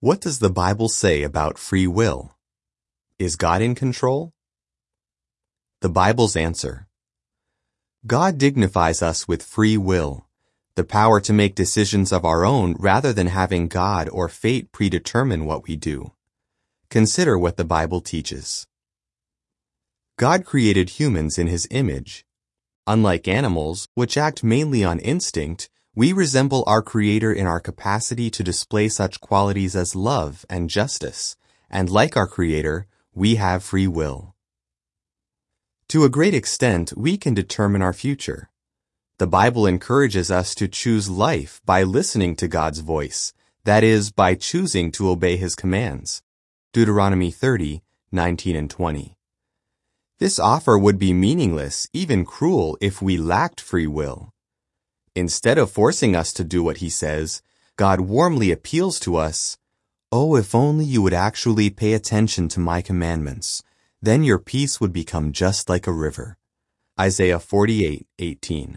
What does the Bible say about free will? Is God in control? The Bible's answer. God dignifies us with free will, the power to make decisions of our own rather than having God or fate predetermine what we do. Consider what the Bible teaches. God created humans in His image. Unlike animals, which act mainly on instinct, we resemble our Creator in our capacity to display such qualities as love and justice, and like our Creator, we have free will. To a great extent, we can determine our future. The Bible encourages us to choose life by listening to God's voice, that is, by choosing to obey His commands. Deuteronomy 30:19 and 20. This offer would be meaningless, even cruel, if we lacked free will. Instead of forcing us to do what He says, God warmly appeals to us, "Oh, if only you would actually pay attention to my commandments, then your peace would become just like a river." Isaiah 48:18.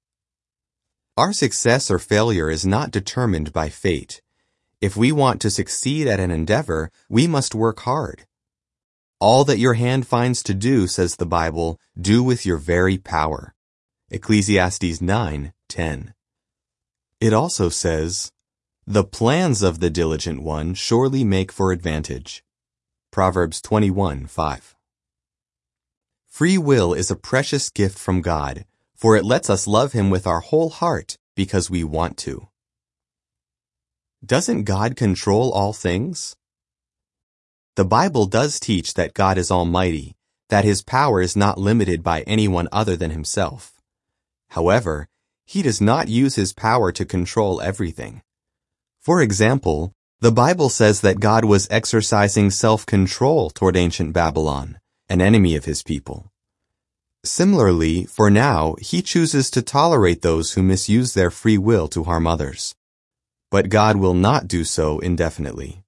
Our success or failure is not determined by fate. If we want to succeed at an endeavor, we must work hard. All that your hand finds to do, says the Bible, do with your very power. Ecclesiastes 9:10. It also says, "The plans of the diligent one surely make for advantage." Proverbs 21:5. Free will is a precious gift from God, for it lets us love Him with our whole heart because we want to. Doesn't God control all things? The Bible does teach that God is almighty, that His power is not limited by anyone other than Himself. However, He does not use His power to control everything. For example, the Bible says that God was exercising self-control toward ancient Babylon, an enemy of His people. Similarly, for now, He chooses to tolerate those who misuse their free will to harm others. But God will not do so indefinitely.